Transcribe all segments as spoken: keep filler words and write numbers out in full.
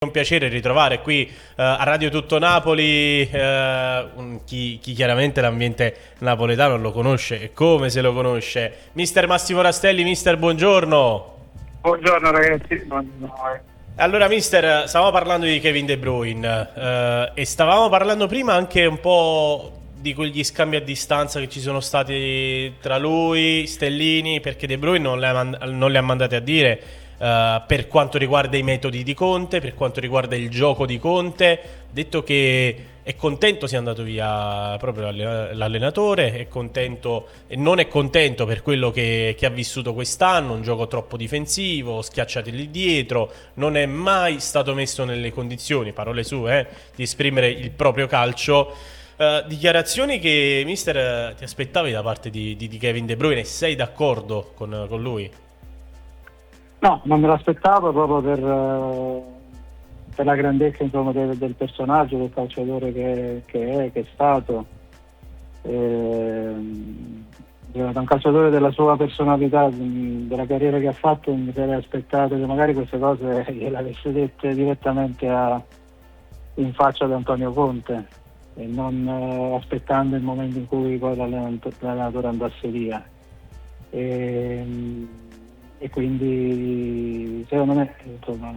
un piacere ritrovare qui uh, a Radio Tutto Napoli uh, chi, chi chiaramente l'ambiente napoletano lo conosce e come se lo conosce, mister Massimo Rastelli. Mister, buongiorno. Buongiorno ragazzi. Buongiorno. Allora mister, stavamo parlando di Kevin De Bruyne uh, e stavamo parlando prima anche un po' di quegli scambi a distanza che ci sono stati tra lui, Stellini, perché De Bruyne non le ha, mand- non le ha mandate a dire uh, per quanto riguarda i metodi di Conte, per quanto riguarda il gioco di Conte. Detto che è contento sia andato via proprio l'allenatore, è contento e non è contento per quello che, che ha vissuto quest'anno, un gioco troppo difensivo, schiacciati lì dietro, non è mai stato messo nelle condizioni, parole sue, eh, di esprimere il proprio calcio. Uh, dichiarazioni che mister ti aspettavi da parte di, di, di Kevin De Bruyne, sei d'accordo con, con lui? No, non me l'aspettavo proprio per, uh, per la grandezza, insomma, del, del personaggio, del calciatore che, che è, che è stato. Eh, un calciatore della sua personalità, della carriera che ha fatto, mi sarei aspettato che magari queste cose gliel'avesse dette direttamente a, in faccia ad Antonio Conte, e non eh, aspettando il momento in cui poi l'allenatore andasse via. E, e quindi secondo me, insomma,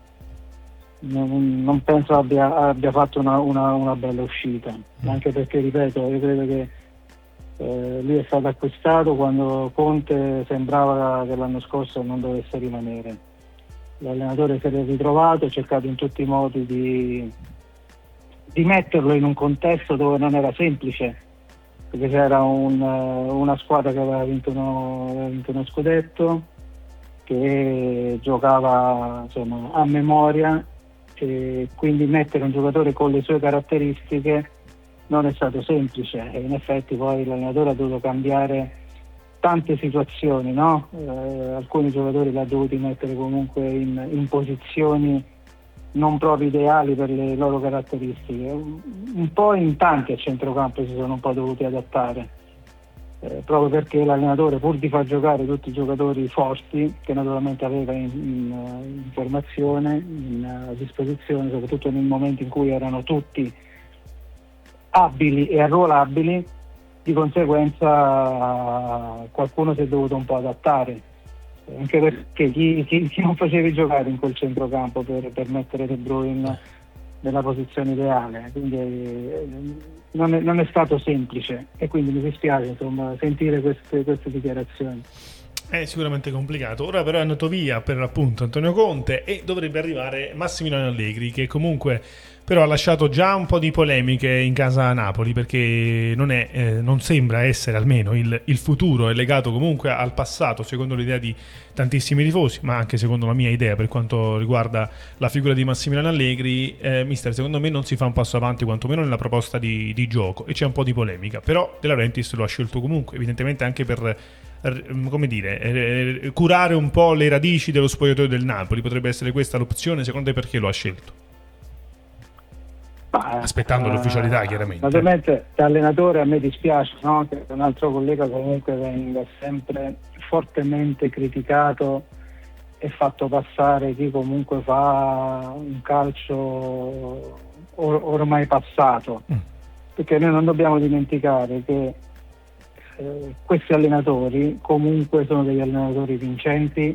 non, non penso abbia, abbia fatto una, una, una bella uscita, mm. anche perché, ripeto, io credo che eh, lui è stato acquistato quando Conte sembrava che l'anno scorso non dovesse rimanere. L'allenatore si è ritrovato, ha cercato in tutti i modi di di metterlo in un contesto dove non era semplice, perché c'era un, una squadra che aveva vinto uno, aveva vinto uno scudetto, che giocava, insomma, a memoria, e quindi mettere un giocatore con le sue caratteristiche non è stato semplice, e in effetti poi l'allenatore ha dovuto cambiare tante situazioni, no? Eh, alcuni giocatori li ha dovuti mettere comunque in, in posizioni non proprio ideali per le loro caratteristiche. Un po' in tanti a centrocampo si sono un po' dovuti adattare, eh, proprio perché l'allenatore, pur di far giocare tutti i giocatori forti che naturalmente aveva in, in, in formazione, in, a disposizione, soprattutto nel momento in cui erano tutti abili e arruolabili, di conseguenza qualcuno si è dovuto un po' adattare, anche perché chi, chi, chi non facevi giocare in quel centrocampo per, per mettere De Bruyne nella posizione ideale, quindi eh, non, è, non è stato semplice, e quindi mi dispiace, insomma, sentire queste, queste dichiarazioni. È sicuramente complicato. Ora però è andato via per l'appunto Antonio Conte e dovrebbe arrivare Massimiliano Allegri, che comunque però ha lasciato già un po' di polemiche in casa Napoli, perché non, è, eh, non sembra essere, almeno il, il futuro è legato comunque al passato, secondo l'idea di tantissimi tifosi, ma anche secondo la mia idea per quanto riguarda la figura di Massimiliano Allegri. eh, mister, secondo me non si fa un passo avanti quantomeno nella proposta di, di gioco, e c'è un po' di polemica, però De Laurentiis lo ha scelto comunque, evidentemente anche per, come dire, curare un po' le radici dello spogliatoio del Napoli. Potrebbe essere questa l'opzione? Secondo te perché lo ha scelto? Ma, aspettando uh, l'ufficialità, chiaramente. Naturalmente da allenatore a me dispiace, no? Che un altro collega comunque venga sempre fortemente criticato e fatto passare chi comunque fa un calcio or- ormai passato, mm. perché noi non dobbiamo dimenticare che eh, questi allenatori comunque sono degli allenatori vincenti,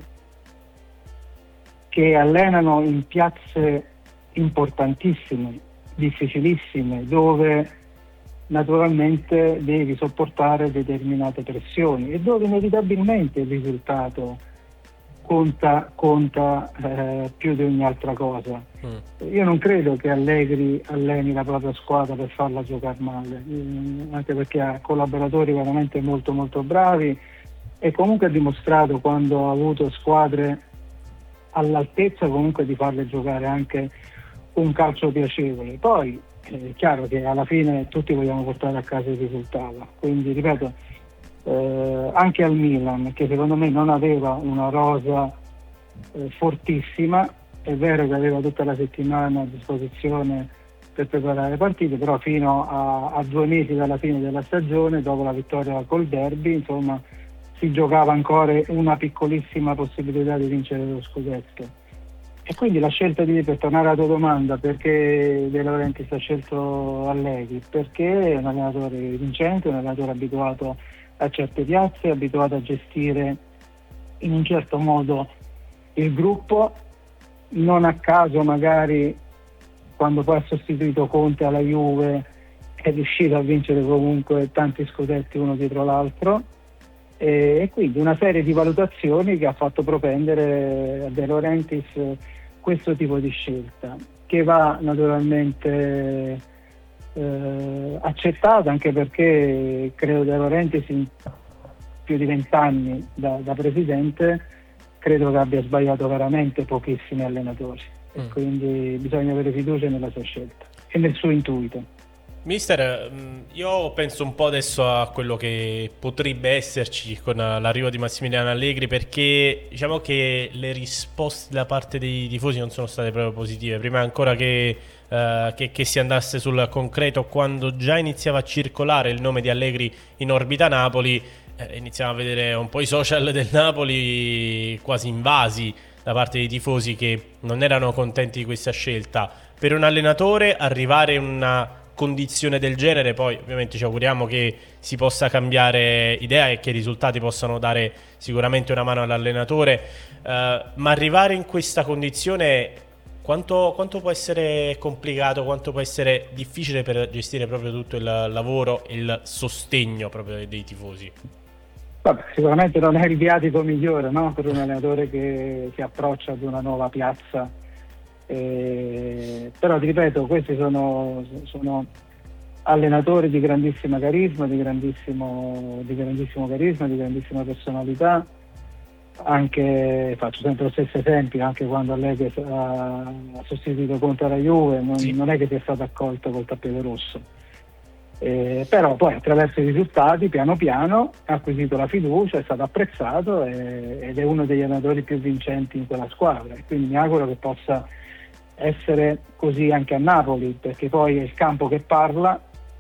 che allenano in piazze importantissime, difficilissime, dove naturalmente devi sopportare determinate pressioni e dove inevitabilmente il risultato conta, conta eh, più di ogni altra cosa. Mm. Io non credo che Allegri alleni la propria squadra per farla giocare male, mm, anche perché ha collaboratori veramente molto molto bravi, e comunque ha dimostrato, quando ha avuto squadre all'altezza, comunque di farle giocare anche un calcio piacevole. Poi è chiaro che alla fine tutti vogliamo portare a casa il risultato, quindi ripeto, eh, anche al Milan, che secondo me non aveva una rosa eh, fortissima, è vero che aveva tutta la settimana a disposizione per preparare le partite, però fino a, a due mesi dalla fine della stagione, dopo la vittoria col derby, insomma, si giocava ancora una piccolissima possibilità di vincere lo scudetto. E quindi la scelta di, per tornare alla tua domanda, perché De Laurentiis ha scelto Allegri? Perché è un allenatore vincente, un allenatore abituato a certe piazze, abituato a gestire in un certo modo il gruppo. Non a caso magari quando poi ha sostituito Conte alla Juve è riuscito a vincere comunque tanti scudetti uno dietro l'altro, e quindi una serie di valutazioni che ha fatto propendere a De Laurentiis questo tipo di scelta, che va naturalmente eh, accettata, anche perché credo De Laurentiis in più di vent'anni da, da presidente credo che abbia sbagliato veramente pochissimi allenatori, mm. e quindi bisogna avere fiducia nella sua scelta e nel suo intuito. Mister, io penso un po' adesso a quello che potrebbe esserci con l'arrivo di Massimiliano Allegri, perché diciamo che le risposte da parte dei tifosi non sono state proprio positive. Prima ancora che, uh, che, che si andasse sul concreto, quando già iniziava a circolare il nome di Allegri in orbita Napoli, eh, iniziamo a vedere un po' i social del Napoli quasi invasi da parte dei tifosi che non erano contenti di questa scelta. Per un allenatore arrivare in una condizione del genere, poi ovviamente ci auguriamo che si possa cambiare idea e che i risultati possano dare sicuramente una mano all'allenatore, eh, ma arrivare in questa condizione quanto, quanto può essere complicato, quanto può essere difficile per gestire proprio tutto il lavoro e il sostegno proprio dei tifosi? Vabbè, sicuramente non è il viatico migliore, no? Per un allenatore che si approccia ad una nuova piazza. Eh, però ti ripeto, questi sono, sono allenatori di grandissima carisma, di grandissimo, di grandissimo carisma, di grandissima personalità. Anche faccio sempre lo stesso esempio, anche quando Allegri ha, ha sostituito Conte alla Juve, non, sì. non è che sia stato accolto col tappeto rosso, eh, però poi attraverso i risultati piano piano ha acquisito la fiducia, è stato apprezzato e, ed è uno degli allenatori più vincenti in quella squadra, e quindi mi auguro che possa essere così anche a Napoli, perché poi è il campo che parla.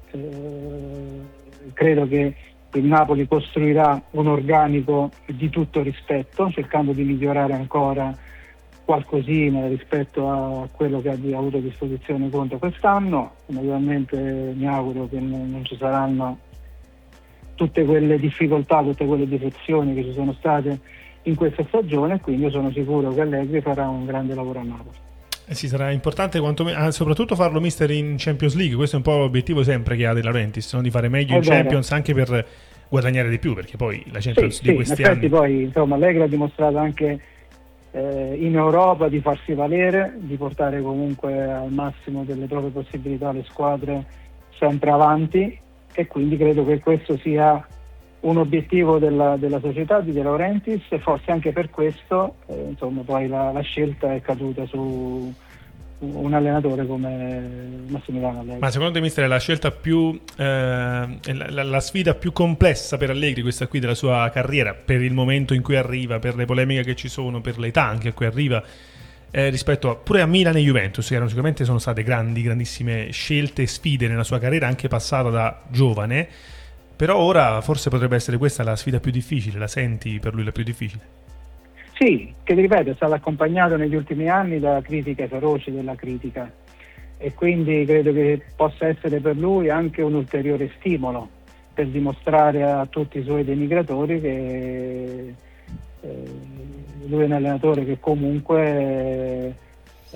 Eh, credo che il Napoli costruirà un organico di tutto rispetto, cercando di migliorare ancora qualcosina rispetto a quello che ha avuto a disposizione Conte quest'anno. Naturalmente mi auguro che non ci saranno tutte quelle difficoltà, tutte quelle defezioni che ci sono state in questa stagione, quindi io sono sicuro che Allegri farà un grande lavoro a Napoli. Eh sì, sarà importante quanto me- soprattutto farlo mister in Champions League. Questo è un po' l'obiettivo sempre che ha De Laurentiis, no? Di fare meglio è in vero. Champions, anche per guadagnare di più, perché poi la Champions sì, di sì, questi in effetti anni poi insomma Allegri ha dimostrato anche eh, in Europa di farsi valere, di portare comunque al massimo delle proprie possibilità le squadre sempre avanti, e quindi credo che questo sia un obiettivo della, della società di De Laurentiis, e forse anche per questo eh, insomma poi la, la scelta è caduta su un allenatore come Massimiliano Allegri. Ma secondo te, mister, è la scelta più eh, la, la sfida più complessa per Allegri, questa qui, della sua carriera, per il momento in cui arriva, per le polemiche che ci sono, per l'età anche a cui arriva, eh, rispetto a, pure a Milan e Juventus, che erano, sicuramente sono state grandi, grandissime scelte e sfide nella sua carriera, anche passata da giovane. Però ora forse potrebbe essere questa la sfida più difficile. La senti per lui la più difficile? Sì, che ti ripeto, è stato accompagnato negli ultimi anni da critiche feroci della critica, e quindi credo che possa essere per lui anche un ulteriore stimolo per dimostrare a tutti i suoi denigratori che eh, lui è un allenatore che comunque eh,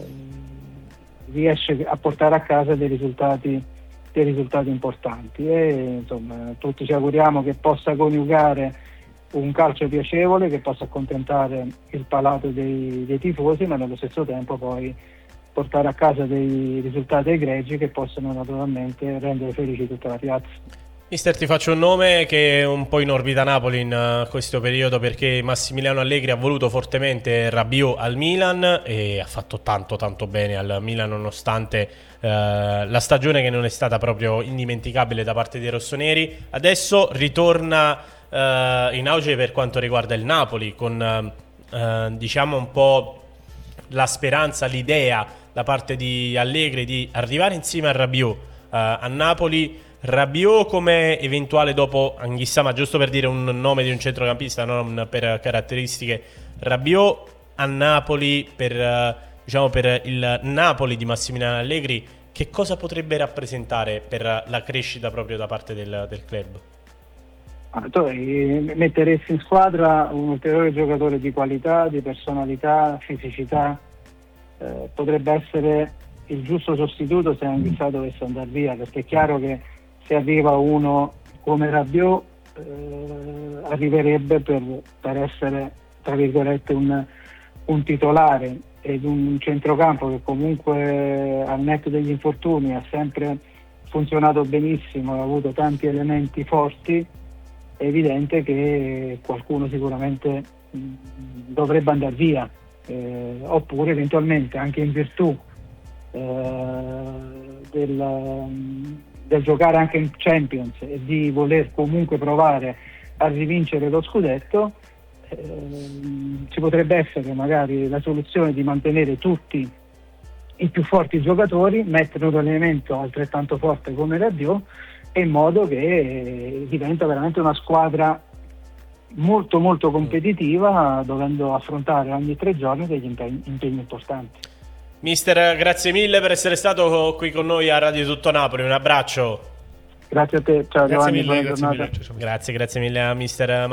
riesce a portare a casa dei risultati dei risultati importanti, e insomma tutti ci auguriamo che possa coniugare un calcio piacevole, che possa accontentare il palato dei, dei tifosi, ma nello stesso tempo poi portare a casa dei risultati egregi che possano naturalmente rendere felici tutta la piazza. Mister, ti faccio un nome che è un po' in orbita Napoli in uh, questo periodo, perché Massimiliano Allegri ha voluto fortemente Rabiot al Milan e ha fatto tanto tanto bene al Milan, nonostante uh, la stagione che non è stata proprio indimenticabile da parte dei rossoneri. Adesso ritorna uh, in auge per quanto riguarda il Napoli, con uh, uh, diciamo un po' la speranza, l'idea da parte di Allegri di arrivare insieme a Rabiot uh, a Napoli. Rabiot come eventuale dopo Anghissà, ma giusto per dire un nome di un centrocampista, non per caratteristiche. Rabiot a Napoli per uh, diciamo, per il Napoli di Massimiliano Allegri, che cosa potrebbe rappresentare per la crescita proprio da parte del, del club? Ah, tu metteresti in squadra un ulteriore giocatore di qualità, di personalità, fisicità, eh, potrebbe essere il giusto sostituto se Anguissa dovesse andare via, perché è chiaro che se arriva uno come Rabiot eh, arriverebbe per, per essere, tra virgolette, un, un titolare, ed un centrocampo che comunque al netto degli infortuni ha sempre funzionato benissimo, ha avuto tanti elementi forti. È evidente che qualcuno sicuramente mh, dovrebbe andare via, eh, oppure eventualmente anche in virtù eh, del, del giocare anche in Champions e di voler comunque provare a rivincere lo scudetto, eh, ci potrebbe essere magari la soluzione di mantenere tutti i più forti giocatori, mettere un elemento altrettanto forte come Rabiot, in modo che diventa veramente una squadra molto molto competitiva, dovendo affrontare ogni tre giorni degli impegni, impegni importanti. Mister, grazie mille per essere stato qui con noi a Radio Tutto Napoli, un abbraccio. Grazie a te, ciao Grazie Giovanni, mille, buona grazie giornata. mille. Ciao, ciao. Grazie, grazie mille a mister